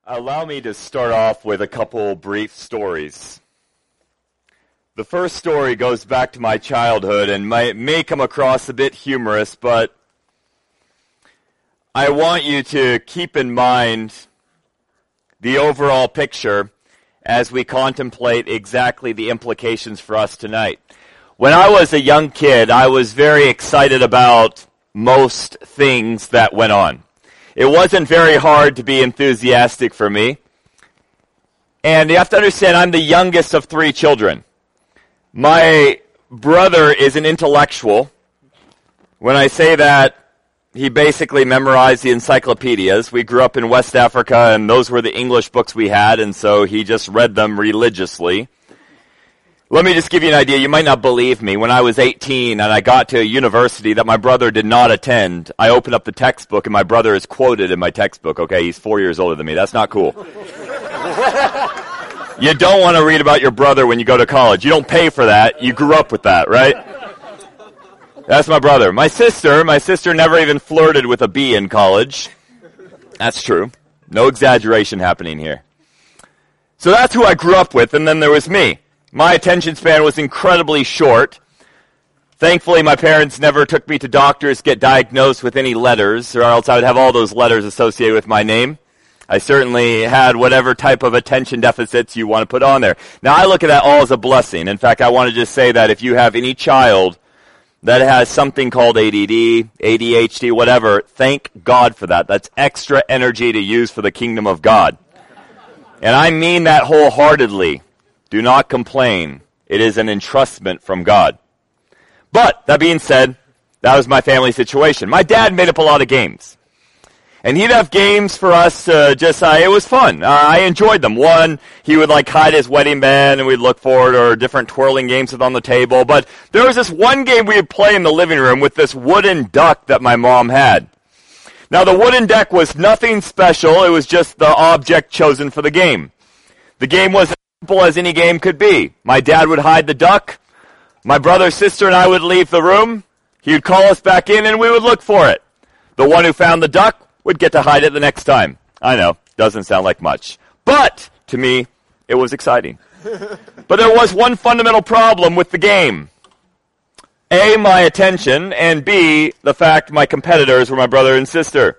Allow me to start off with a couple brief stories. The first story goes back to my childhood and may come across a bit humorous, but I want you to keep in mind the overall picture as we contemplate exactly the implications for us tonight. When I was a young kid, I was very excited about most things that went on. It wasn't very hard to be enthusiastic for me. And you have to understand, I'm the youngest of 3 children. My brother is an intellectual. When I say that, he basically memorized the encyclopedias. We grew up in West Africa, and those were the English books we had, and so he just read them religiously. Let me just give you an idea. You might not believe me. When I was 18 and I got to a university that my brother did not attend, I opened up the textbook and my brother is quoted in my textbook. Okay, he's 4 years older than me. That's not cool. You don't want to read about your brother when you go to college. You don't pay for that. You grew up with that, right? That's my brother. My sister never even flirted with a B in college. That's true. No exaggeration happening here. So that's who I grew up with, and then there was me. My attention span was incredibly short. Thankfully, my parents never took me to doctors to get diagnosed with any letters, or else I would have all those letters associated with my name. I certainly had whatever type of attention deficits you want to put on there. Now, I look at that all as a blessing. In fact, I want to just say that if you have any child that has something called ADD, ADHD, whatever, thank God for that. That's extra energy to use for the kingdom of God. And I mean that wholeheartedly. Do not complain. It is an entrustment from God. But, that being said, that was my family situation. My dad made up a lot of games. And he'd have games for us it was fun. I enjoyed them. One, he would hide his wedding band and we'd look for it, or different twirling games on the table. But there was this one game we would play in the living room with this wooden duck that my mom had. Now, the wooden deck was nothing special. It was just the object chosen for the game. The game was as simple as any game could be. My dad would hide the duck. My brother, sister, and I would leave the room. He would call us back in, and we would look for it. The one who found the duck would get to hide it the next time. I know, doesn't sound like much. But, to me, it was exciting. But there was one fundamental problem with the game. A, my attention, and B, the fact my competitors were my brother and sister.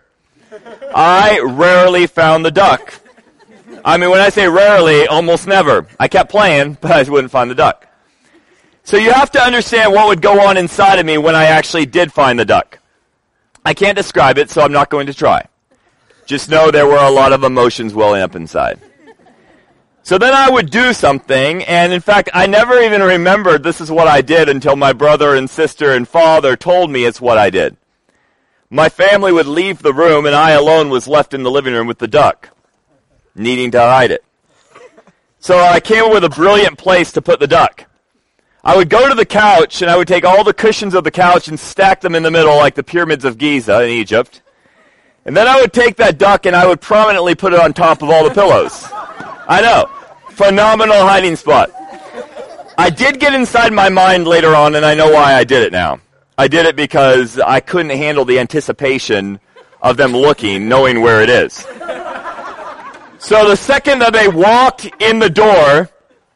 I rarely found the duck. I mean, when I say rarely, almost never. I kept playing, but I wouldn't find the duck. So you have to understand what would go on inside of me when I actually did find the duck. I can't describe it, so I'm not going to try. Just know there were a lot of emotions welling up inside. So then I would do something, and in fact, I never even remembered this is what I did until my brother and sister and father told me it's what I did. My family would leave the room, and I alone was left in the living room with the duck, needing to hide it. So I came up with a brilliant place to put the duck. I would go to the couch, and I would take all the cushions of the couch and stack them in the middle like the pyramids of Giza in Egypt. And then I would take that duck, and I would prominently put it on top of all the pillows. I know. Phenomenal hiding spot. I did get inside my mind later on, and I know why I did it now. I did it because I couldn't handle the anticipation of them looking, knowing where it is. So the second that they walked in the door,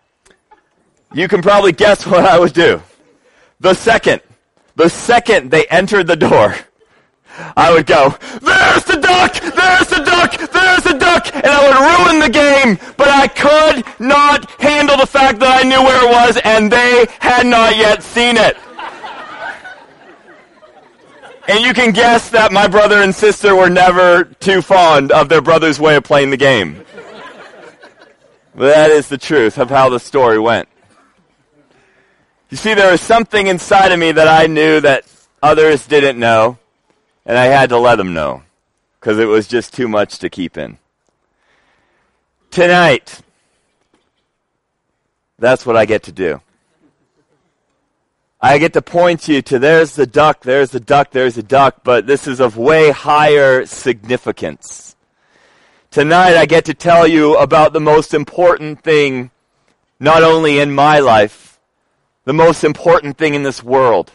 you can probably guess what I would do. The second they entered the door, I would go, "There's the duck! There's the duck! There's the duck!" And I would ruin the game, but I could not handle the fact that I knew where it was, and they had not yet seen it. And you can guess that my brother and sister were never too fond of their brother's way of playing the game. But that is the truth of how the story went. You see, there was something inside of me that I knew that others didn't know, and I had to let them know, because it was just too much to keep in. Tonight, that's what I get to do. I get to point you to there's the duck, there's the duck, there's the duck, but this is of way higher significance. Tonight, I get to tell you about the most important thing, not only in my life, the most important thing in this world.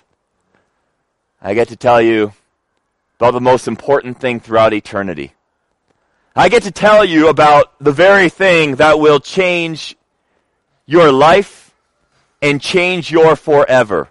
I get to tell you about the most important thing throughout eternity. I get to tell you about the very thing that will change your life and change your forever.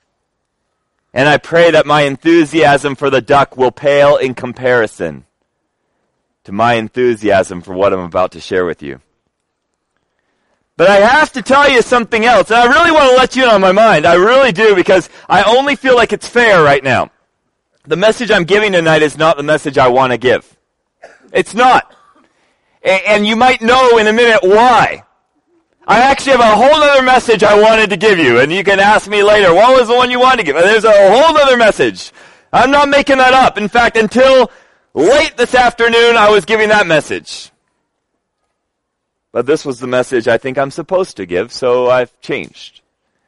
And I pray that my enthusiasm for the duck will pale in comparison to my enthusiasm for what I'm about to share with you. But I have to tell you something else, and I really want to let you in on my mind. I really do, because I only feel like it's fair right now. The message I'm giving tonight is not the message I want to give. It's not. And you might know in a minute why. I actually have a whole other message I wanted to give you, and you can ask me later, what was the one you wanted to give? There's a whole other message. I'm not making that up. In fact, until late this afternoon, I was giving that message. But this was the message I think I'm supposed to give, so I've changed.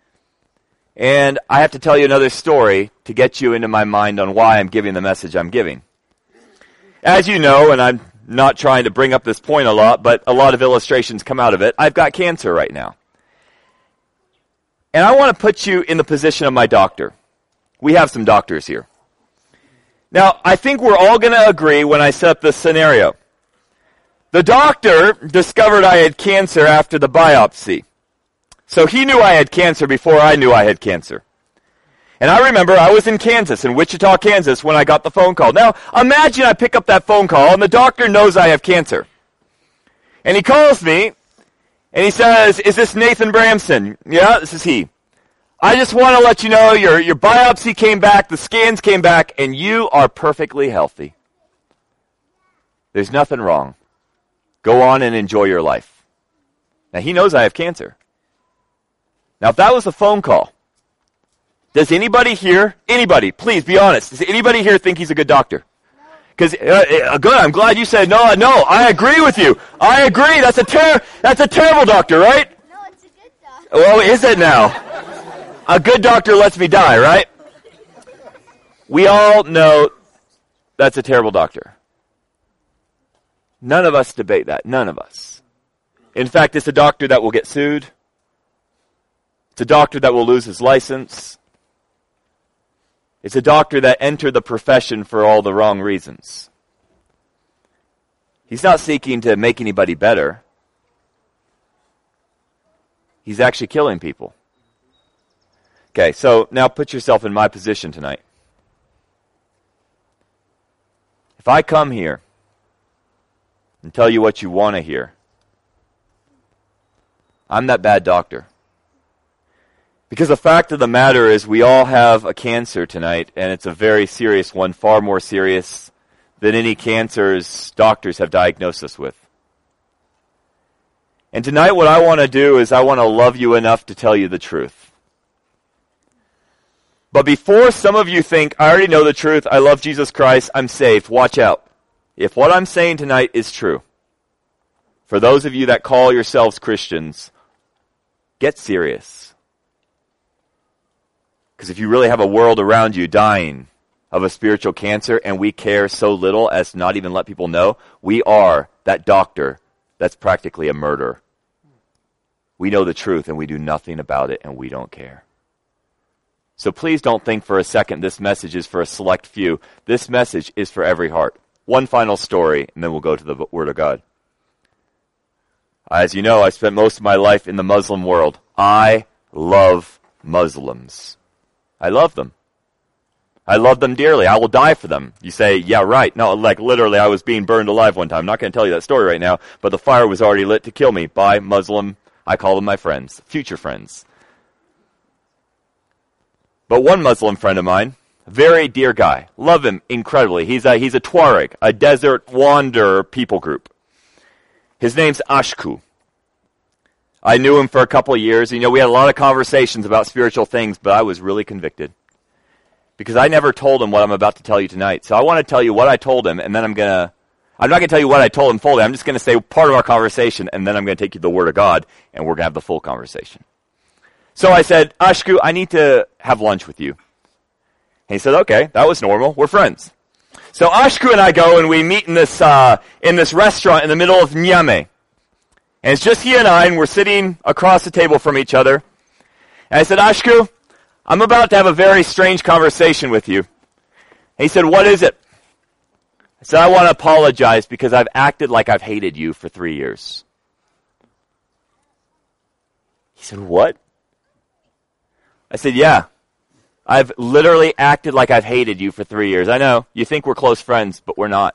And I have to tell you another story to get you into my mind on why I'm giving the message I'm giving. As you know, and I'm not trying to bring up this point a lot, but a lot of illustrations come out of it, I've got cancer right now. And I want to put you in the position of my doctor. We have some doctors here. Now, I think we're all going to agree when I set up this scenario. The doctor discovered I had cancer after the biopsy. So he knew I had cancer before I knew I had cancer. And I remember I was in Kansas, in Wichita, Kansas, when I got the phone call. Now, imagine I pick up that phone call and the doctor knows I have cancer. And he calls me and he says, "Is this Nathan Bramson?" "Yeah, this is he. I just want to let you know your biopsy came back, the scans came back, and you are perfectly healthy. There's nothing wrong. Go on and enjoy your life." Now, he knows I have cancer. Now, if that was a phone call, does anybody here, please be honest, does anybody here think he's a good doctor? Because, good, I'm glad you said no, I agree with you. I agree, that's a terrible doctor, right? No, it's a good doctor. Well, is it now? A good doctor lets me die, right? We all know that's a terrible doctor. None of us debate that. None of us. In fact, it's a doctor that will get sued. It's a doctor that will lose his license. It's a doctor that entered the profession for all the wrong reasons. He's not seeking to make anybody better. He's actually killing people. Okay, so now put yourself in my position tonight. If I come here and tell you what you want to hear, I'm that bad doctor. Because the fact of the matter is we all have a cancer tonight, and it's a very serious one, far more serious than any cancers doctors have diagnosed us with. And tonight what I want to do is I want to love you enough to tell you the truth. But before some of you think, I already know the truth, I love Jesus Christ, I'm saved, watch out. If what I'm saying tonight is true, for those of you that call yourselves Christians, get serious. Because if you really have a world around you dying of a spiritual cancer and we care so little as to not even let people know, we are that doctor that's practically a murderer. We know the truth and we do nothing about it and we don't care. So please don't think for a second this message is for a select few. This message is for every heart. One final story and then we'll go to the Word of God. As you know, I spent most of my life in the Muslim world. I love Muslims. I love them. I love them dearly. I will die for them. You say, yeah, right. No, like literally I was being burned alive one time. I'm not going to tell you that story right now, but the fire was already lit to kill me by Muslim, I call them my friends, future friends. But one Muslim friend of mine, very dear guy, love him incredibly. He's a Tuareg, a desert wanderer people group. His name's Ashku. I knew him for a couple of years. You know, we had a lot of conversations about spiritual things, but I was really convicted. Because I never told him what I'm about to tell you tonight. So I want to tell you what I told him, and then I'm not going to tell you what I told him fully. I'm just going to say part of our conversation, and then I'm going to take you to the Word of God, and we're going to have the full conversation. So I said, Ashku, I need to have lunch with you. And he said, okay, that was normal. We're friends. So Ashku and I go, and we meet in this restaurant in the middle of Niamey. And it's just he and I, and we're sitting across the table from each other. And I said, Ashku, I'm about to have a very strange conversation with you. And he said, what is it? I said, I want to apologize because I've acted like I've hated you for 3 years. He said, what? I said, yeah. I've literally acted like I've hated you for 3 years. I know, you think we're close friends, but we're not.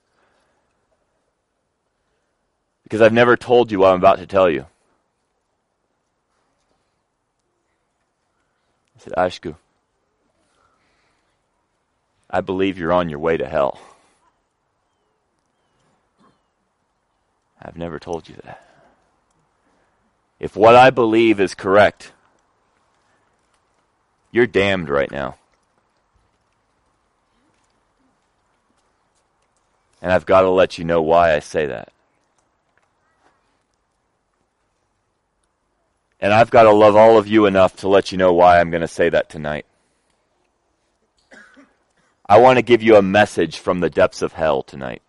Because I've never told you what I'm about to tell you. I said, Ashku, I believe you're on your way to hell. I've never told you that. If what I believe is correct, you're damned right now. And I've got to let you know why I say that. And I've got to love all of you enough to let you know why I'm going to say that tonight. I want to give you a message from the depths of hell tonight.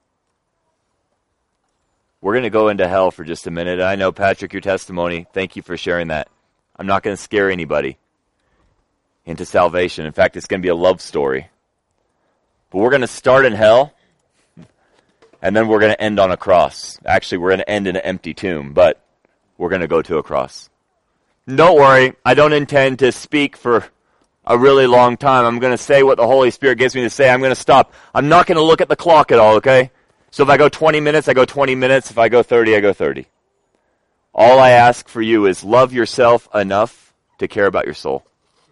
We're going to go into hell for just a minute. I know, Patrick, your testimony, thank you for sharing that. I'm not going to scare anybody into salvation. In fact, it's going to be a love story. But we're going to start in hell, and then we're going to end on a cross. Actually, we're going to end in an empty tomb, but we're going to go to a cross. Don't worry, I don't intend to speak for a really long time. I'm going to say what the Holy Spirit gives me to say. I'm going to stop. I'm not going to look at the clock at all, okay? So if I go 20 minutes, I go 20 minutes. If I go 30, I go 30. All I ask for you is love yourself enough to care about your soul.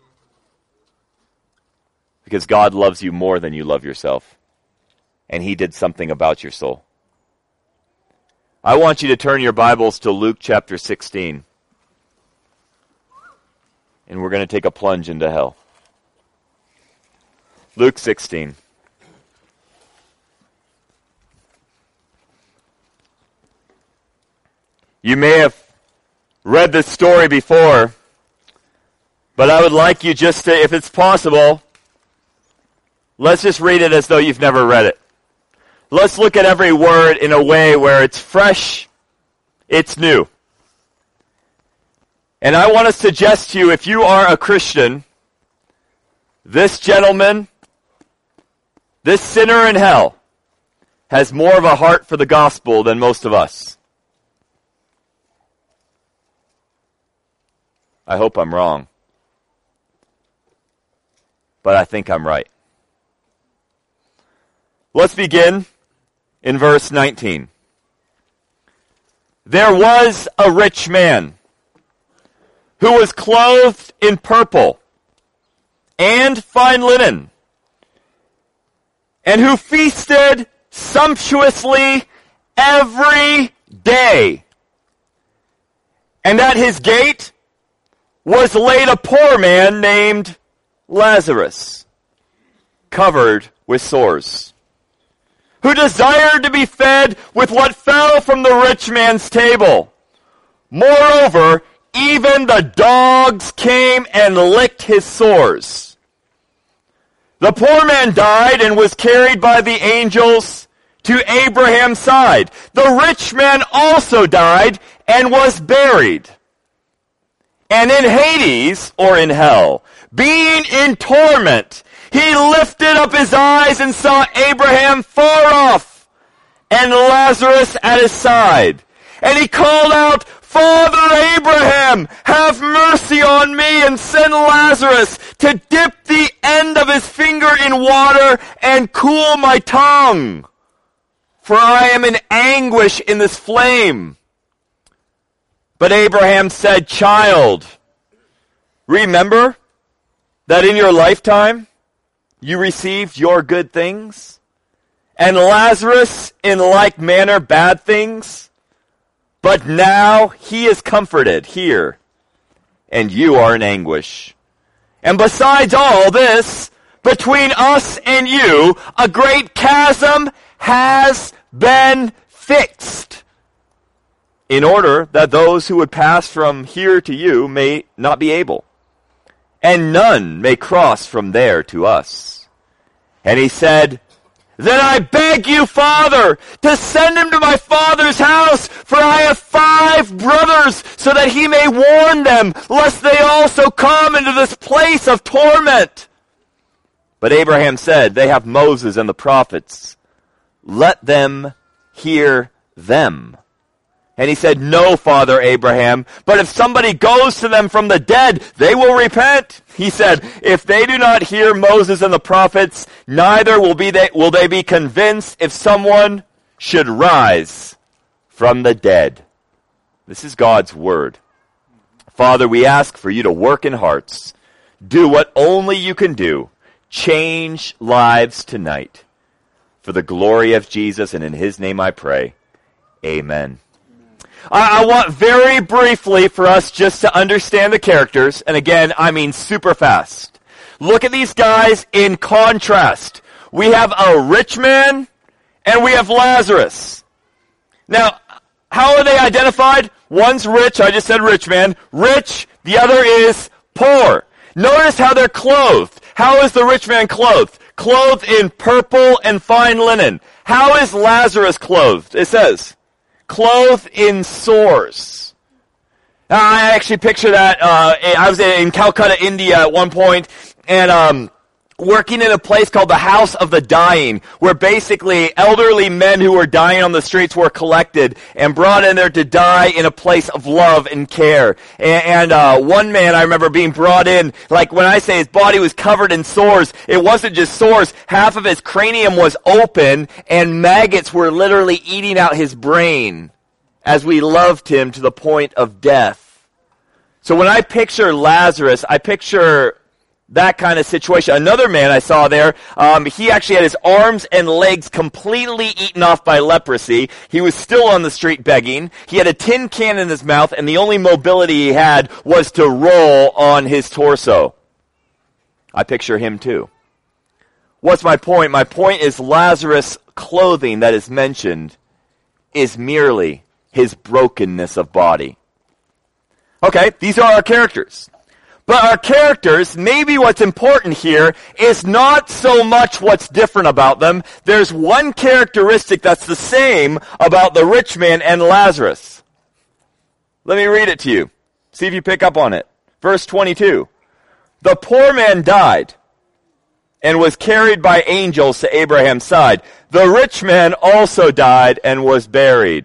Because God loves you more than you love yourself. And He did something about your soul. I want you to turn your Bibles to Luke chapter 16. And we're going to take a plunge into hell. Luke 16. You may have read this story before, but I would like you just to, if it's possible, let's just read it as though you've never read it. Let's look at every word in a way where it's fresh, it's new. And I want to suggest to you, if you are a Christian, this gentleman, this sinner in hell, has more of a heart for the gospel than most of us. I hope I'm wrong. But I think I'm right. Let's begin in verse 19. There was a rich man who was clothed in purple and fine linen, and who feasted sumptuously every day. And at his gate was laid a poor man named Lazarus, covered with sores, who desired to be fed with what fell from the rich man's table. Moreover, even the dogs came and licked his sores. The poor man died and was carried by the angels to Abraham's side. The rich man also died and was buried. And in Hades, or in hell, being in torment, he lifted up his eyes and saw Abraham far off and Lazarus at his side. And he called out, Father Abraham, have mercy on me and send Lazarus to dip the end of his finger in water and cool my tongue, for I am in anguish in this flame. But Abraham said, Child, remember that in your lifetime you received your good things, and Lazarus in like manner bad things. But now he is comforted here, and you are in anguish. And besides all this, between us and you, a great chasm has been fixed, in order that those who would pass from here to you may not be able, and none may cross from there to us. And he said, Then I beg you, Father, to send him to my father's house, for I have 5 brothers, so that he may warn them, lest they also come into this place of torment. But Abraham said, They have Moses and the prophets. let them hear them. And he said, no, Father Abraham, but if somebody goes to them from the dead, they will repent. He said, if they do not hear Moses and the prophets, neither will they be convinced if someone should rise from the dead. This is God's word. Father, we ask for you to work in hearts. Do what only you can do. Change lives tonight. For the glory of Jesus, and in his name I pray. Amen. I want very briefly for us just to understand the characters. And again, I mean super fast. Look at these guys in contrast. We have a rich man and we have Lazarus. Now, how are they identified? One's rich, I just said rich man. Rich, the other is poor. Notice how they're clothed. How is the rich man clothed? Clothed in purple and fine linen. How is Lazarus clothed? It says, clothed in sores. I actually picture that. I was in Calcutta, India at one point, and working in a place called the House of the Dying, where basically elderly men who were dying on the streets were collected and brought in there to die in a place of love and care. And one man I remember being brought in, like when I say his body was covered in sores, it wasn't just sores. Half of his cranium was open and maggots were literally eating out his brain as we loved him to the point of death. So when I picture Lazarus, I picture that kind of situation. Another man I saw there, he actually had his arms and legs completely eaten off by leprosy. He was still on the street begging. He had a tin can in his mouth, and the only mobility he had was to roll on his torso. I picture him too. What's my point? My point is Lazarus' clothing that is mentioned is merely his brokenness of body. Okay, these are our characters. But our characters, maybe what's important here is not so much what's different about them. There's one characteristic that's the same about the rich man and Lazarus. Let me read it to you. See if you pick up on it. Verse 22. The poor man died and was carried by angels to Abraham's side. The rich man also died and was buried.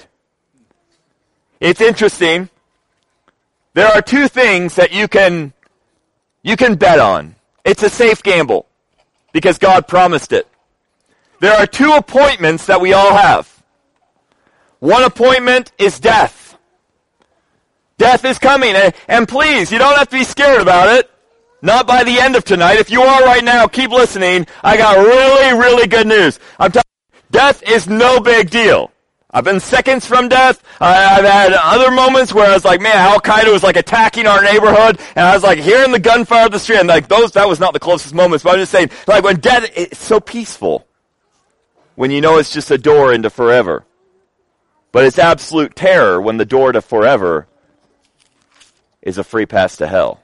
It's interesting. There are two things that you can bet on. It's a safe gamble because God promised it. There are two appointments that we all have. One appointment is death. Death is coming, and please, you don't have to be scared about it. Not by the end of tonight. If you are right now, keep listening. I got really, really good news. I'm telling you, death is no big deal. I've been seconds from death. I've had other moments where I was like, man, Al-Qaeda was like attacking our neighborhood, and I was like hearing the gunfire of the street, and like that was not the closest moments, but I'm just saying, like when death, it's so peaceful when you know it's just a door into forever. But it's absolute terror when the door to forever is a free pass to hell.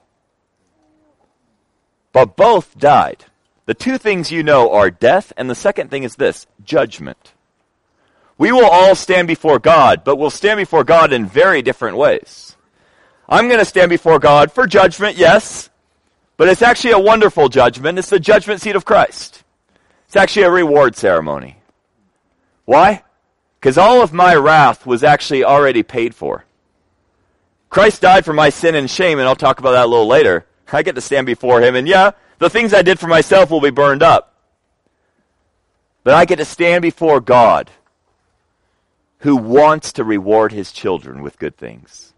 But both died. The two things you know are death, and the second thing is this, judgment. We will all stand before God, but we'll stand before God in very different ways. I'm going to stand before God for judgment, yes, but it's actually a wonderful judgment. It's the judgment seat of Christ. It's actually a reward ceremony. Why? Because all of my wrath was actually already paid for. Christ died for my sin and shame, and I'll talk about that a little later. I get to stand before him, and yeah, the things I did for myself will be burned up. But I get to stand before God, who wants to reward his children with good things.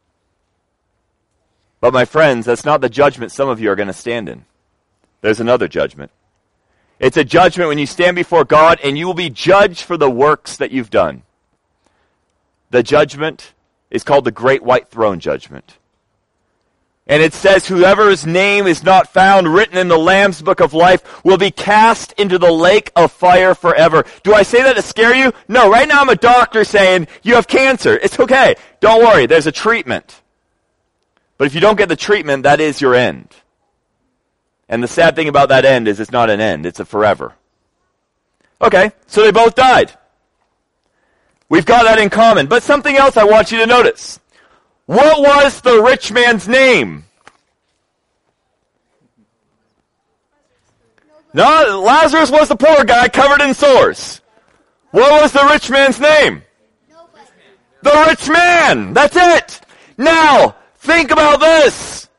But my friends, that's not the judgment some of you are going to stand in. There's another judgment. It's a judgment when you stand before God and you will be judged for the works that you've done. The judgment is called the Great White Throne Judgment. And it says, whoever's name is not found written in the Lamb's Book of Life will be cast into the lake of fire forever. Do I say that to scare you? No, right now I'm a doctor saying, you have cancer. It's okay. Don't worry, there's a treatment. But if you don't get the treatment, that is your end. And the sad thing about that end is it's not an end, it's a forever. Okay, so they both died. We've got that in common. But something else I want you to notice. What was the rich man's name? No, Lazarus was the poor guy covered in sores. What was the rich man's name? Nobody. The rich man. That's it. Now, think about this.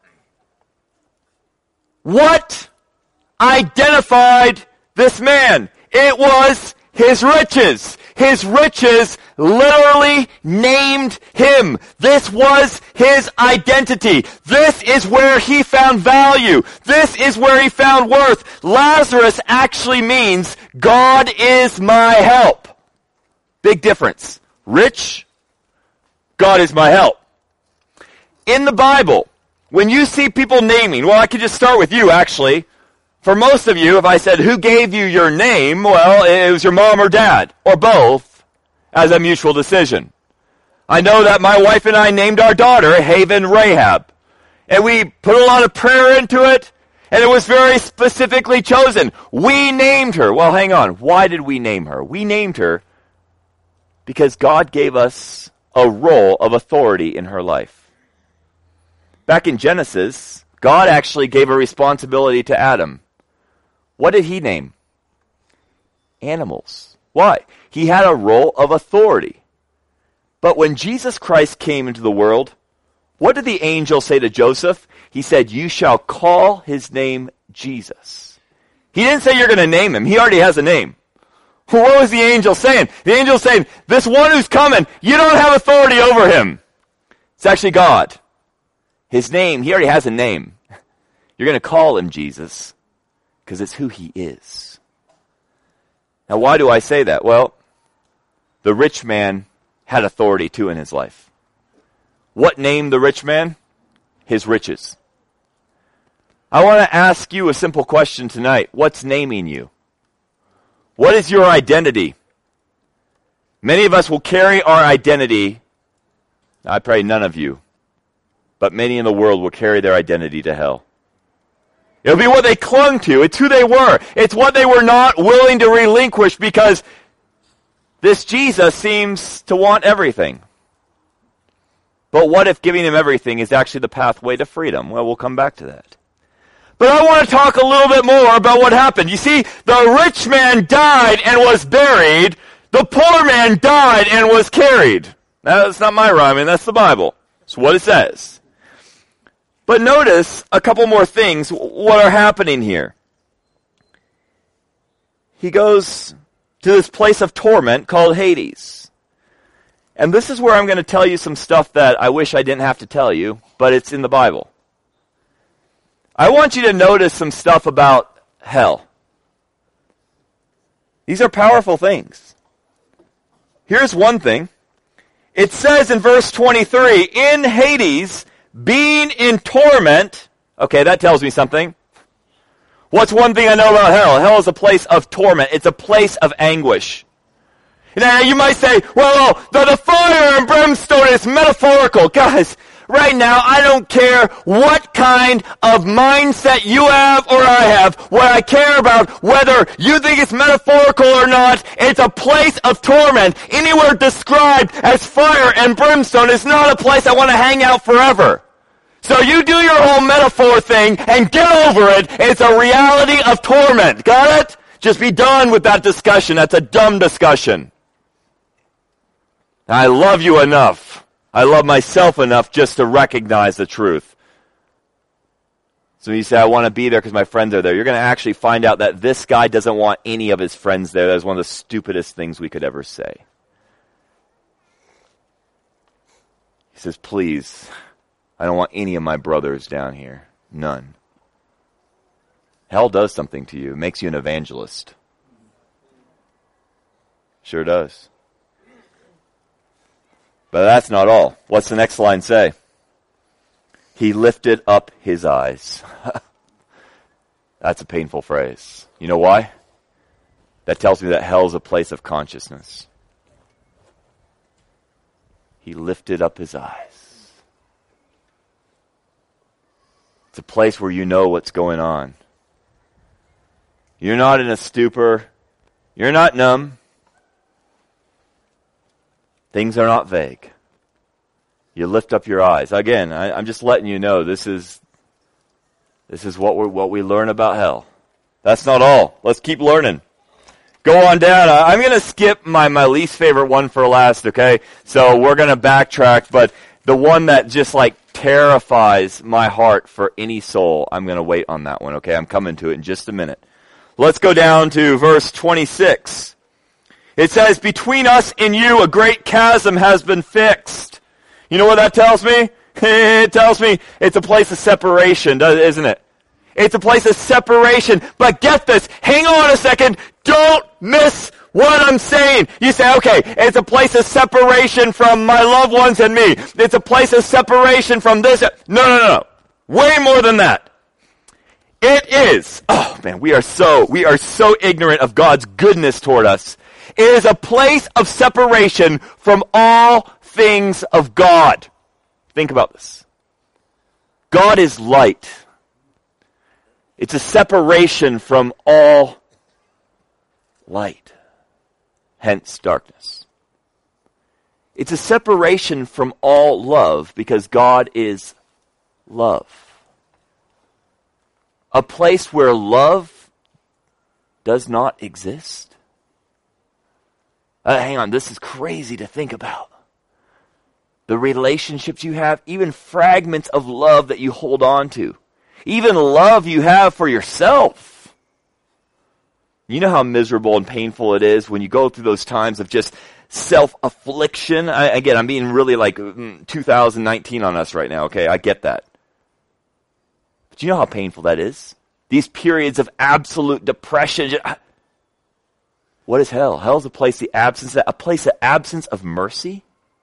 What identified this man? It was his riches. His riches literally named him. This was his identity. This is where he found value. This is where he found worth. Lazarus actually means God is my help. Big difference. Rich, God is my help. In the Bible, when you see people naming, well, I could just start with you actually. For most of you, if I said, who gave you your name? Well, it was your mom or dad, or both, as a mutual decision. I know that my wife and I named our daughter Haven Rahab. And we put a lot of prayer into it, and it was very specifically chosen. We named her. Well, hang on. Why did we name her? We named her because God gave us a role of authority in her life. Back in Genesis, God actually gave a responsibility to Adam. What did he name? Animals. Why? He had a role of authority. But when Jesus Christ came into the world, what did the angel say to Joseph? He said, you shall call his name Jesus. He didn't say you're going to name him. He already has a name. What was the angel saying? The angel saying, this one who's coming, you don't have authority over him. It's actually God. His name, he already has a name. You're going to call him Jesus because it's who he is. Now, why do I say that? Well, the rich man had authority too in his life. What named the rich man? His riches. I want to ask you a simple question tonight. What's naming you? What is your identity? Many of us will carry our identity. I pray none of you, but many in the world will carry their identity to hell. It'll be what they clung to. It's who they were. It's what they were not willing to relinquish because this Jesus seems to want everything. But what if giving him everything is actually the pathway to freedom? Well, we'll come back to that. But I want to talk a little bit more about what happened. You see, the rich man died and was buried. The poor man died and was carried. Now, that's not my rhyming. That's the Bible. It's what it says. But notice a couple more things, what are happening here. He goes to this place of torment called Hades. And this is where I'm going to tell you some stuff that I wish I didn't have to tell you, but it's in the Bible. I want you to notice some stuff about hell. These are powerful things. Here's one thing. It says in verse 23, in Hades, being in torment. Okay, that tells me something. What's one thing I know about hell? Hell is a place of torment. It's a place of anguish. Now, you might say, well, the fire and brimstone is metaphorical. Guys, right now, I don't care what kind of mindset you have or I have. What I care about, whether you think it's metaphorical or not, it's a place of torment. Anywhere described as fire and brimstone is not a place I want to hang out forever. So you do your whole metaphor thing and get over it. It's a reality of torment. Got it? Just be done with that discussion. That's a dumb discussion. I love you enough. I love myself enough just to recognize the truth. So you say, I want to be there because my friends are there. You're going to actually find out that this guy doesn't want any of his friends there. That is one of the stupidest things we could ever say. He says, please, I don't want any of my brothers down here. None. Hell does something to you. It makes you an evangelist. Sure does. But that's not all. What's the next line say? He lifted up his eyes. That's a painful phrase. You know why? That tells me that hell is a place of consciousness. He lifted up his eyes. It's a place where you know what's going on. You're not in a stupor. You're not numb. Things are not vague. You lift up your eyes. Again, I'm just letting you know this is what we learn about hell. That's not all. Let's keep learning. Go on down. I'm going to skip my least favorite one for last, okay? So we're going to backtrack, but the one that just like terrifies my heart for any soul, I'm going to wait on that one, okay? I'm coming to it in just a minute. Let's go down to verse 26. It says, between us and you a great chasm has been fixed. You know what that tells me? It tells me it's a place of separation, isn't it? It's a place of separation. But get this, hang on a second, don't miss what I'm saying. You say, okay, it's a place of separation from my loved ones and me. It's a place of separation from this. No. Way more than that. It is, oh man, we are so ignorant of God's goodness toward us. It is a place of separation from all things of God. Think about this. God is light. It's a separation from all light, hence darkness. It's a separation from all love because God is love. A place where love does not exist. Hang on, this is crazy to think about. The relationships you have, even fragments of love that you hold on to. Even love you have for yourself. You know how miserable and painful it is when you go through those times of just self-affliction. Again, I'm being really like 2019 on us right now, okay? I get that. But you know how painful that is? These periods of absolute depression. What is hell? Hell is a place of absence of mercy.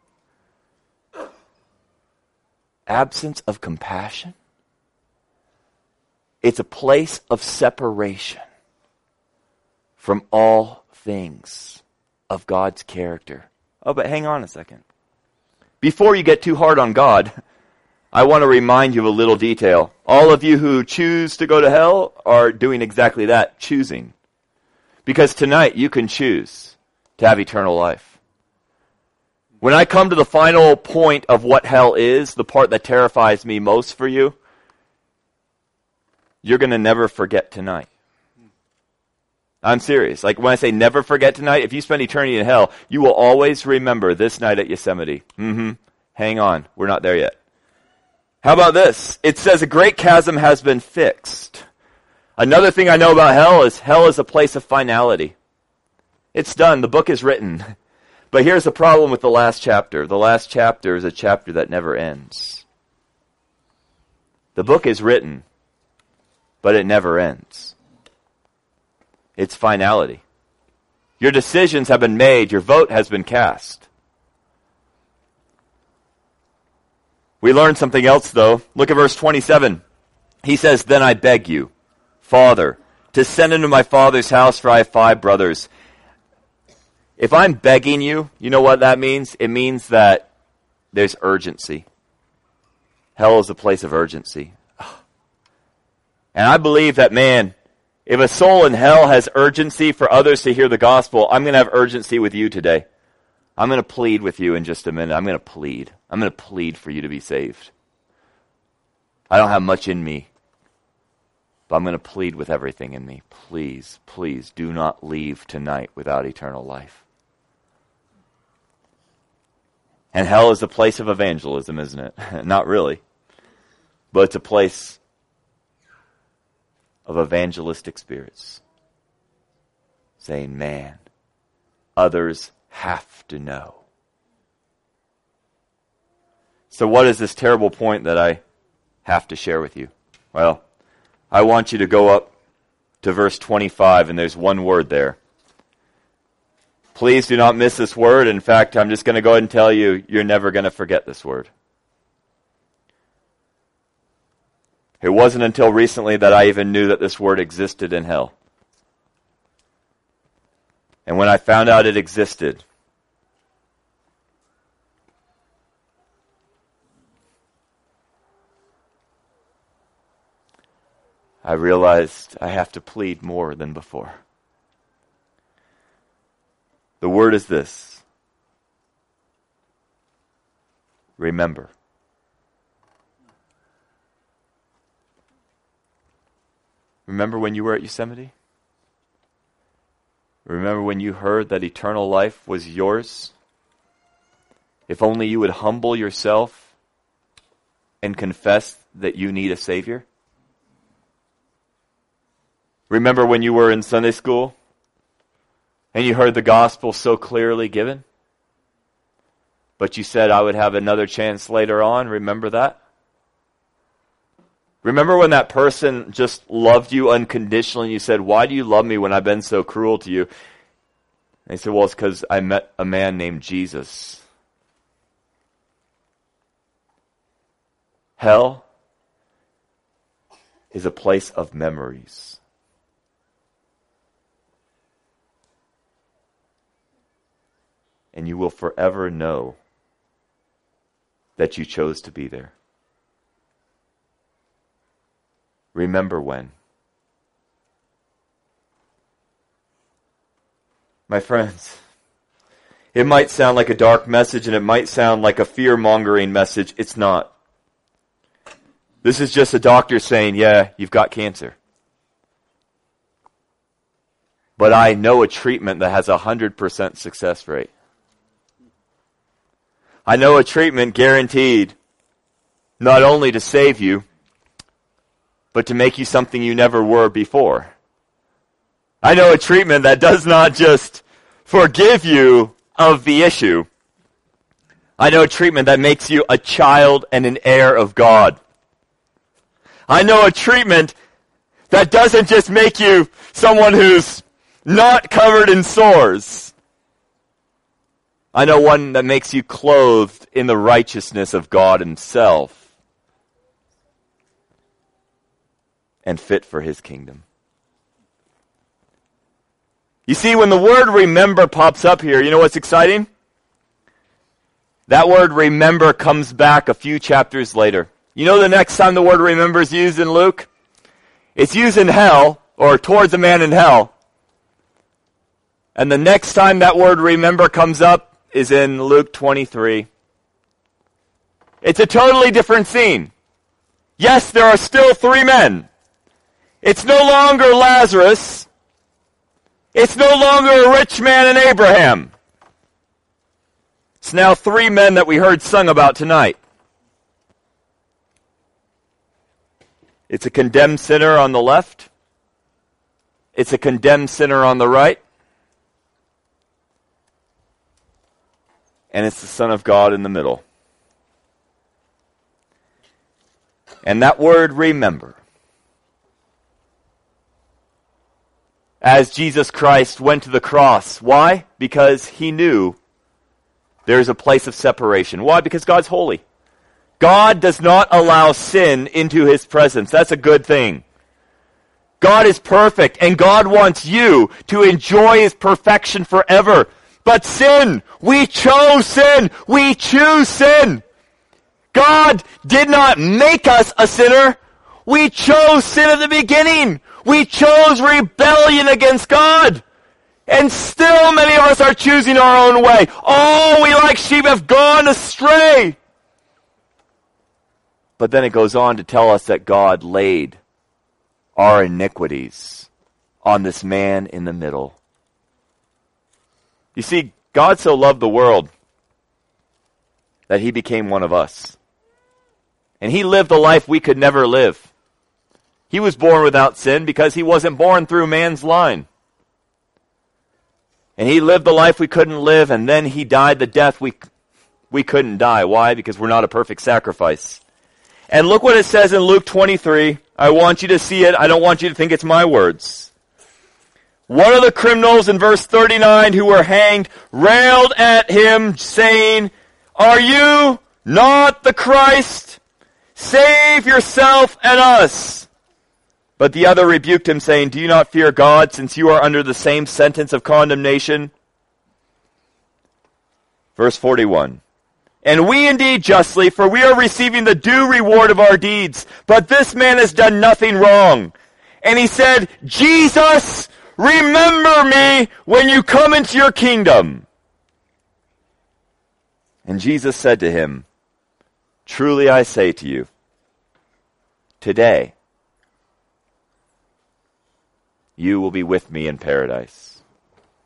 Absence of compassion. It's a place of separation from all things of God's character. Oh, but hang on a second. Before you get too hard on God, I want to remind you of a little detail. All of you who choose to go to hell are doing exactly that, choosing. Because tonight you can choose to have eternal life. When I come to the final point of what hell is, the part that terrifies me most for you, you're going to never forget tonight. I'm serious. Like when I say never forget tonight, if you spend eternity in hell, you will always remember this night at Yosemite. Hang on. We're not there yet. How about this? It says a great chasm has been fixed. Another thing I know about hell is a place of finality. It's done. The book is written. But here's the problem with the last chapter. The last chapter is a chapter that never ends. The book is written, but it never ends. It's finality. Your decisions have been made. Your vote has been cast. We learned something else, though. Look at verse 27. He says, then I beg you, Father, to send into my father's house, for I have 5 brothers. If I'm begging you, you know what that means? It means that there's urgency. Hell is a place of urgency. And I believe that, man, if a soul in hell has urgency for others to hear the gospel, I'm going to have urgency with you today. I'm going to plead with you in just a minute. I'm going to plead. I'm going to plead for you to be saved. I don't have much in me, but I'm going to plead with everything in me. Please, please do not leave tonight without eternal life. And hell is a place of evangelism, isn't it? Not really. But it's a place of evangelistic spirits. Saying, man, others have to know. So what is this terrible point that I have to share with you? Well, I want you to go up to verse 25, and there's one word there. Please do not miss this word. In fact, I'm just going to go ahead and tell you, you're never going to forget this word. It wasn't until recently that I even knew that this word existed in hell. And when I found out it existed, I realized I have to plead more than before. The word is this. Remember. Remember when you were at Yosemite? Remember when you heard that eternal life was yours? If only you would humble yourself and confess that you need a Savior? Remember when you were in Sunday school and you heard the gospel so clearly given? But you said, I would have another chance later on. Remember that? Remember when that person just loved you unconditionally and you said, why do you love me when I've been so cruel to you? And they said, well, it's because I met a man named Jesus. Hell is a place of memories. And you will forever know that you chose to be there. Remember when. My friends, it might sound like a dark message and it might sound like a fear-mongering message. It's not. This is just a doctor saying, yeah, you've got cancer. But I know a treatment that has 100% success rate. I know a treatment guaranteed not only to save you, but to make you something you never were before. I know a treatment that does not just forgive you of the issue. I know a treatment that makes you a child and an heir of God. I know a treatment that doesn't just make you someone who's not covered in sores. I know one that makes you clothed in the righteousness of God Himself and fit for His kingdom. You see, when the word remember pops up here, you know what's exciting? That word remember comes back a few chapters later. You know the next time the word remember is used in Luke? It's used in hell, or towards a man in hell. And the next time that word remember comes up is in Luke 23. It's a totally different scene. Yes, there are still 3 men. It's no longer Lazarus. It's no longer a rich man and Abraham. It's now 3 men that we heard sung about tonight. It's a condemned sinner on the left. It's a condemned sinner on the right. And it's the Son of God in the middle. And that word remember. As Jesus Christ went to the cross. Why? Because He knew there's a place of separation. Why? Because God's holy. God does not allow sin into His presence. That's a good thing. God is perfect, and God wants you to enjoy His perfection forever. But sin, we chose sin. We choose sin. God did not make us a sinner. We chose sin at the beginning. We chose rebellion against God. And still many of us are choosing our own way. All we like sheep have gone astray. But then it goes on to tell us that God laid our iniquities on this man in the middle. You see, God so loved the world that He became one of us. And He lived the life we could never live. He was born without sin because He wasn't born through man's line. And He lived the life we couldn't live, and then He died the death we couldn't die. Why? Because we're not a perfect sacrifice. And look what it says in Luke 23. I want you to see it. I don't want you to think it's my words. One of the criminals in verse 39 who were hanged railed at Him, saying, "Are you not the Christ? Save yourself and us." But the other rebuked him, saying, "Do you not fear God, since you are under the same sentence of condemnation?" Verse 41. "And we indeed justly, for we are receiving the due reward of our deeds. But this man has done nothing wrong." And he said, "Jesus, remember me when you come into your kingdom." And Jesus said to him, "Truly I say to you, today you will be with me in paradise."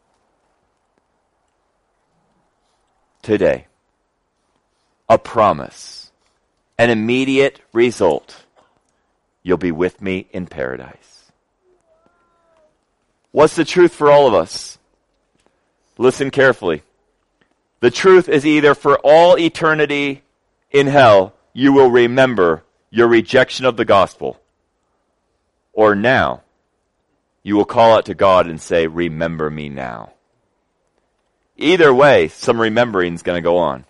today. A promise. An immediate result. You'll be with me in paradise. What's the truth for all of us? Listen carefully. The truth is either for all eternity in hell, you will remember your rejection of the gospel, or now, you will call out to God and say, remember me now. Either way, some remembering is going to go on.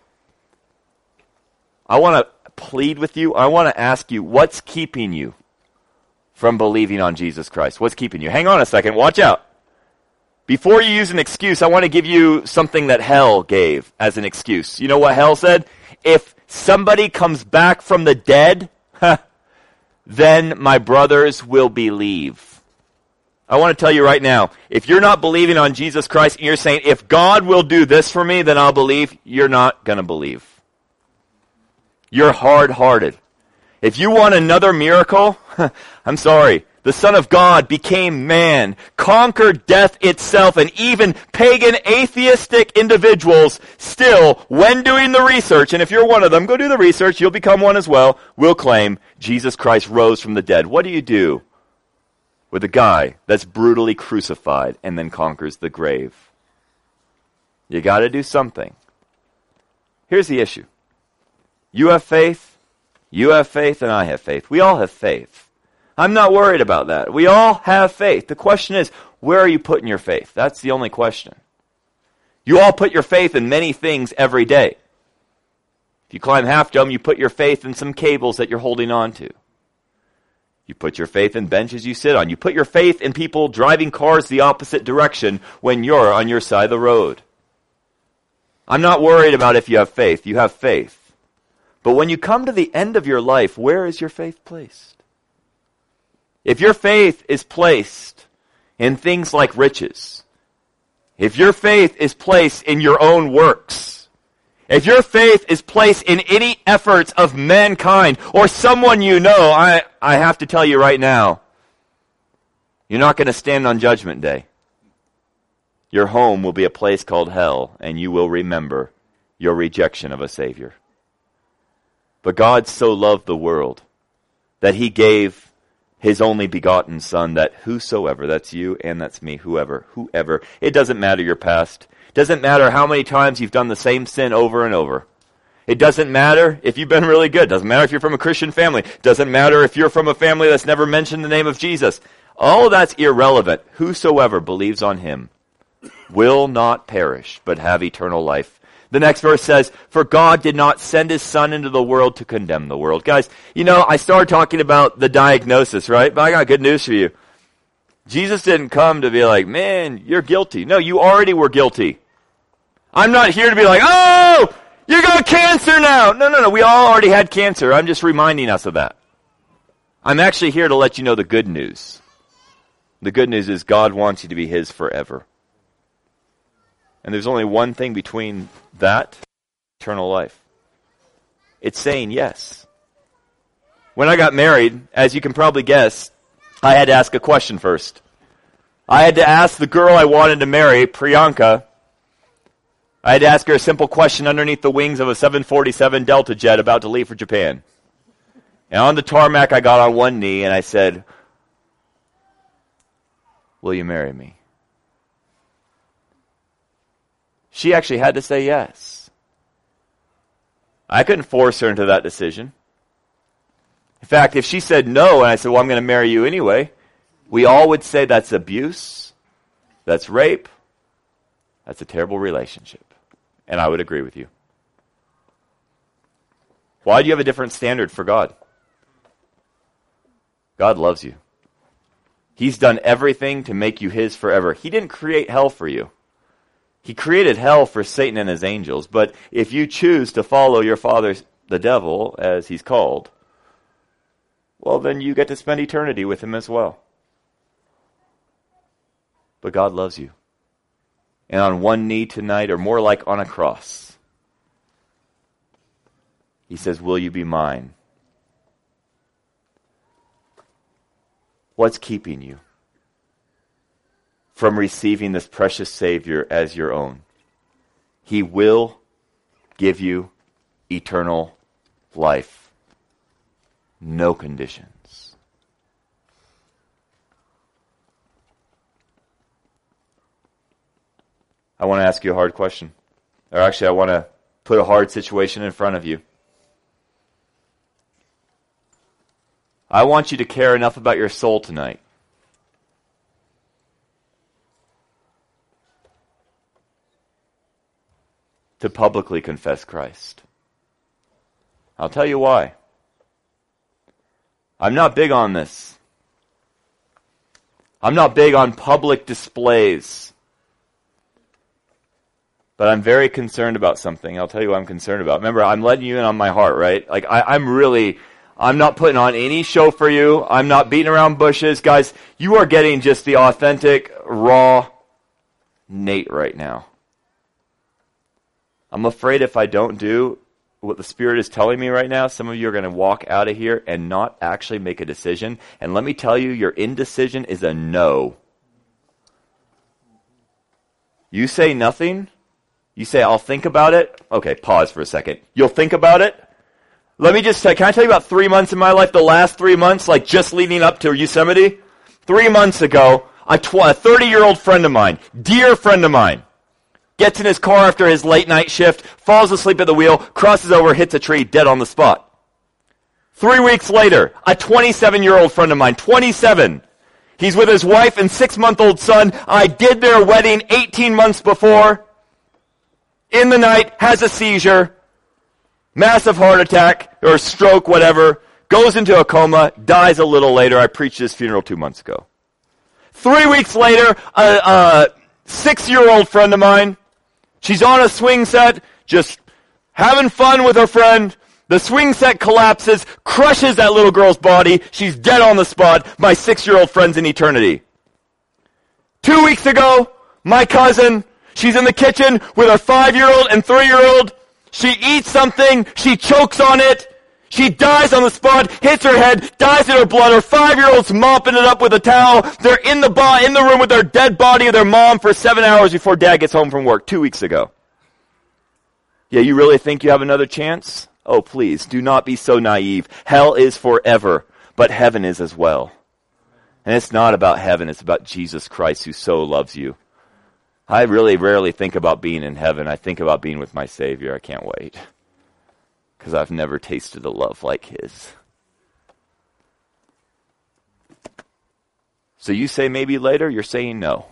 I want to plead with you. I want to ask you, what's keeping you from believing on Jesus Christ? What's keeping you? Hang on a second. Watch out. Before you use an excuse, I want to give you something that hell gave as an excuse. You know what hell said? If somebody comes back from the dead, then my brothers will believe. I want to tell you right now, if you're not believing on Jesus Christ and you're saying, if God will do this for me, then I'll believe, you're not going to believe. You're hard-hearted. If you want another miracle, I'm sorry. The Son of God became man, conquered death itself, and even pagan atheistic individuals still, when doing the research, and if you're one of them, go do the research, you'll become one as well, will claim Jesus Christ rose from the dead. What do you do with a guy that's brutally crucified and then conquers the grave? You got to do something. Here's the issue. You have faith, and I have faith. We all have faith. I'm not worried about that. We all have faith. The question is, where are you putting your faith? That's the only question. You all put your faith in many things every day. If you climb Half Dome, you put your faith in some cables that you're holding on to. You put your faith in benches you sit on. You put your faith in people driving cars the opposite direction when you're on your side of the road. I'm not worried about if you have faith. You have faith. But when you come to the end of your life, where is your faith placed? If your faith is placed in things like riches, if your faith is placed in your own works, if your faith is placed in any efforts of mankind or someone you know, I have to tell you right now, you're not going to stand on Judgment Day. Your home will be a place called hell, and you will remember your rejection of a Savior. But God so loved the world that He gave His only begotten Son, that whosoever, that's you and that's me, whoever, it doesn't matter your past. It doesn't matter how many times you've done the same sin over and over. It doesn't matter if you've been really good. It doesn't matter if you're from a Christian family. It doesn't matter if you're from a family that's never mentioned the name of Jesus. All of that's irrelevant. Whosoever believes on Him will not perish, but have eternal life. The next verse says, for God did not send His Son into the world to condemn the world. Guys, you know, I started talking about the diagnosis, right? But I got good news for you. Jesus didn't come to be like, man, you're guilty. No, you already were guilty. I'm not here to be like, oh, you got cancer now. No. We all already had cancer. I'm just reminding us of that. I'm actually here to let you know the good news. The good news is God wants you to be His forever. And there's only one thing between that and eternal life. It's saying yes. When I got married, as you can probably guess, I had to ask a question first. I had to ask the girl I wanted to marry, Priyanka, I had to ask her a simple question underneath the wings of a 747 Delta jet about to leave for Japan. And on the tarmac, I got on one knee and I said, will you marry me? She actually had to say yes. I couldn't force her into that decision. In fact, if she said no and I said, well, I'm going to marry you anyway, we all would say that's abuse, that's rape, that's a terrible relationship. And I would agree with you. Why do you have a different standard for God? God loves you. He's done everything to make you His forever. He didn't create hell for you. He created hell for Satan and his angels, but if you choose to follow your father, the devil, as he's called, well, then you get to spend eternity with him as well. But God loves you. And on one knee tonight, or more like on a cross, He says, will you be mine? What's keeping you from receiving this precious Savior as your own? He will give you eternal life. No conditions. I want to ask you a hard question. Or actually, I want to put a hard situation in front of you. I want you to care enough about your soul tonight to publicly confess Christ. I'll tell you why. I'm not big on this. I'm not big on public displays. But I'm very concerned about something. I'll tell you what I'm concerned about. Remember, I'm letting you in on my heart, right? Like, I'm not putting on any show for you. I'm not beating around bushes. Guys, you are getting just the authentic, raw Nate right now. I'm afraid if I don't do what the Spirit is telling me right now, some of you are going to walk out of here and not actually make a decision. And let me tell you, your indecision is a no. You say nothing. You say, I'll think about it. Okay, pause for a second. You'll think about it? Let me just say, can I tell you about 3 months in my life, the last 3 months, like just leading up to Yosemite? 3 months ago, a 30-year-old friend of mine, dear friend of mine, gets in his car after his late night shift, falls asleep at the wheel, crosses over, hits a tree, dead on the spot. 3 weeks later, a 27-year-old friend of mine, 27, he's with his wife and 6-month-old son. I did their wedding 18 months before. In the night, has a seizure, massive heart attack, or stroke, whatever, goes into a coma, dies a little later. I preached his funeral 2 months ago. 3 weeks later, a 6-year-old friend of mine, she's on a swing set, just having fun with her friend. The swing set collapses, crushes that little girl's body. She's dead on the spot. My 6-year-old friend's in eternity. 2 weeks ago, my cousin, she's in the kitchen with her 5-year-old and 3-year-old. She eats something. She chokes on it. She dies on the spot, hits her head, dies in her blood. Her 5-year-old's mopping it up with a towel. They're in the room with their dead body of their mom for 7 hours before Dad gets home from work 2 weeks ago. Yeah, you really think you have another chance? Oh, please, do not be so naive. Hell is forever, but heaven is as well. And it's not about heaven, it's about Jesus Christ who so loves you. I really rarely think about being in heaven. I think about being with my Savior. I can't wait. Because I've never tasted a love like His. So you say maybe later, you're saying no.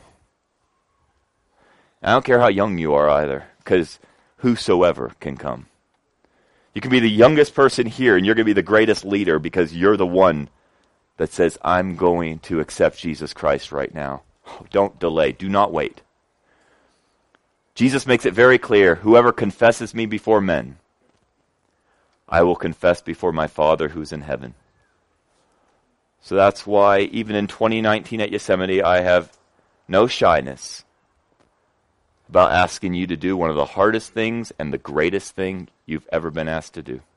I don't care how young you are either, because whosoever can come. You can be the youngest person here, and you're going to be the greatest leader because you're the one that says, I'm going to accept Jesus Christ right now. Don't delay. Do not wait. Jesus makes it very clear, whoever confesses me before men, I will confess before my Father who's in heaven. So that's why even in 2019 at Yosemite, I have no shyness about asking you to do one of the hardest things and the greatest thing you've ever been asked to do.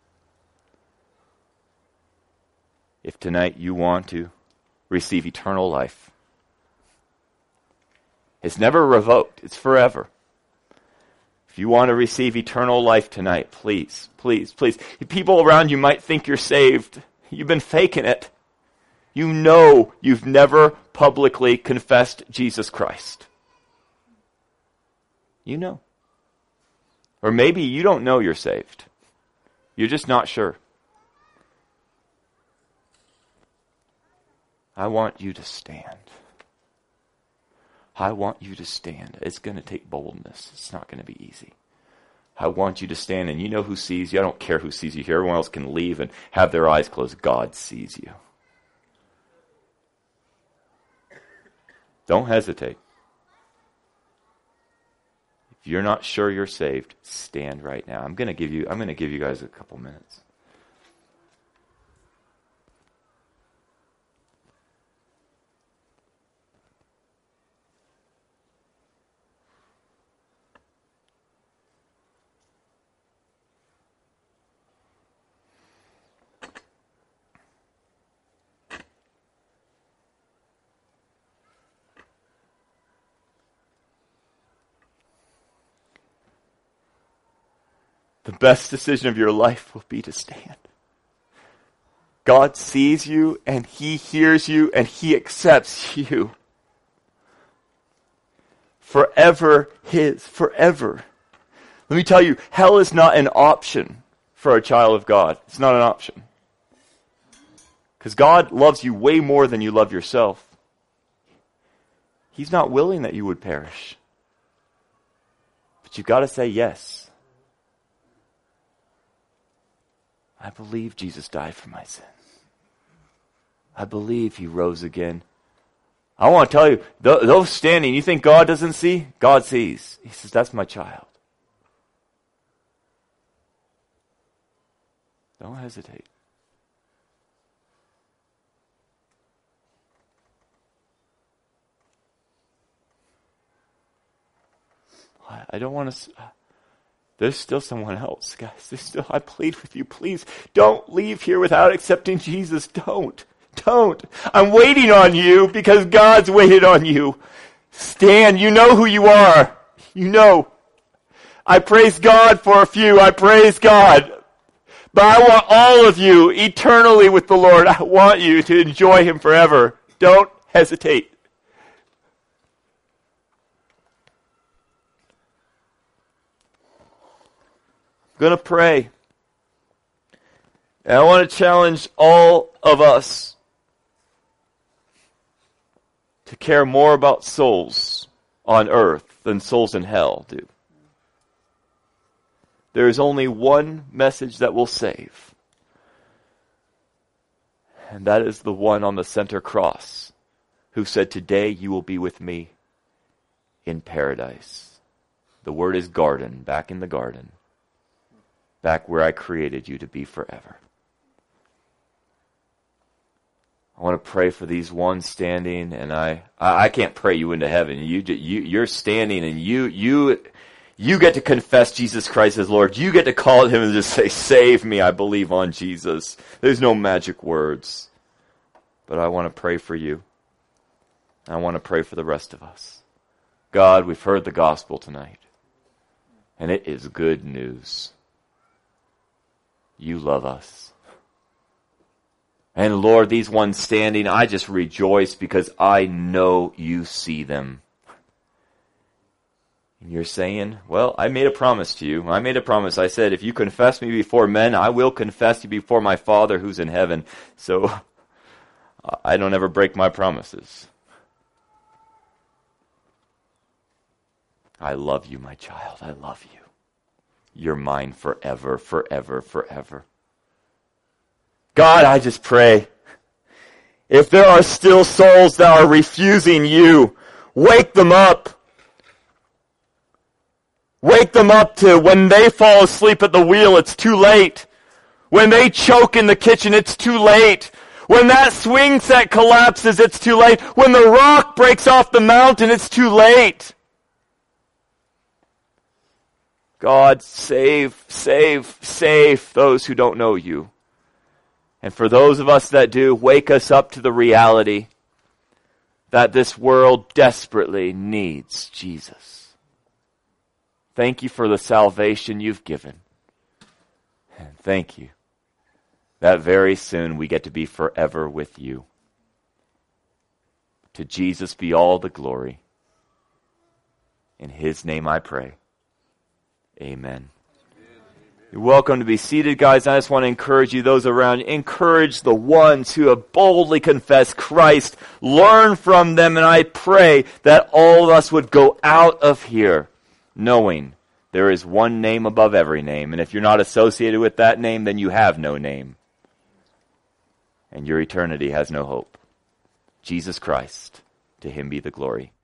If tonight you want to receive eternal life, it's never revoked, it's forever. If you want to receive eternal life tonight, please, please, please. People around you might think you're saved. You've been faking it. You know you've never publicly confessed Jesus Christ. You know. Or maybe you don't know you're saved. You're just not sure. I want you to stand. I want you to stand. It's going to take boldness. It's not going to be easy. I want you to stand, and you know who sees you. I don't care who sees you here. Everyone else can leave and have their eyes closed. God sees you. Don't hesitate. If you're not sure you're saved, stand right now. I'm going to give you guys a couple minutes. the best decision of your life will be to stand. God sees you, and He hears you, and He accepts you. Forever His, forever. Let me tell you, hell is not an option for a child of God. It's not an option. Because God loves you way more than you love yourself. He's not willing that you would perish. But you've got to say yes. I believe Jesus died for my sins. I believe He rose again. I want to tell you, those standing, you think God doesn't see? God sees. He says, that's my child. Don't hesitate. I don't want to... There's still someone else, guys. I plead with you, please, don't leave here without accepting Jesus. Don't. I'm waiting on you because God's waited on you. Stand. You know who you are. You know. I praise God for a few. I praise God. But I want all of you eternally with the Lord. I want you to enjoy Him forever. Don't hesitate. I'm going to pray. And I want to challenge all of us to care more about souls on earth than souls in hell do. There is only one message that will save. And that is the one on the center cross who said, today you will be with me in paradise. The word is garden, back in the garden. Back where I created you to be forever. I want to pray for these ones standing, and I can't pray you into heaven. You're standing, and you get to confess Jesus Christ as Lord. You get to call Him and just say, save me, I believe on Jesus. There's no magic words. But I want to pray for you. I want to pray for the rest of us. God, we've heard the gospel tonight, and it is good news. You love us. And Lord, these ones standing, I just rejoice because I know you see them. And you're saying, well, I made a promise to you. I made a promise. I said, if you confess me before men, I will confess you before my Father who's in heaven. So I don't ever break my promises. I love you, my child. I love you. You're mine forever, forever, forever. God, I just pray, if there are still souls that are refusing you, wake them up. Wake them up to when they fall asleep at the wheel, it's too late. When they choke in the kitchen, it's too late. When that swing set collapses, it's too late. When the rock breaks off the mountain, it's too late. God, save those who don't know you. And for those of us that do, wake us up to the reality that this world desperately needs Jesus. Thank you for the salvation you've given. And thank you that very soon we get to be forever with you. To Jesus be all the glory. In His name I pray. Amen. You're welcome to be seated, guys. I just want to encourage you, those around you, encourage the ones who have boldly confessed Christ. Learn from them, and I pray that all of us would go out of here knowing there is one name above every name. And if you're not associated with that name, then you have no name. And your eternity has no hope. Jesus Christ, to Him be the glory.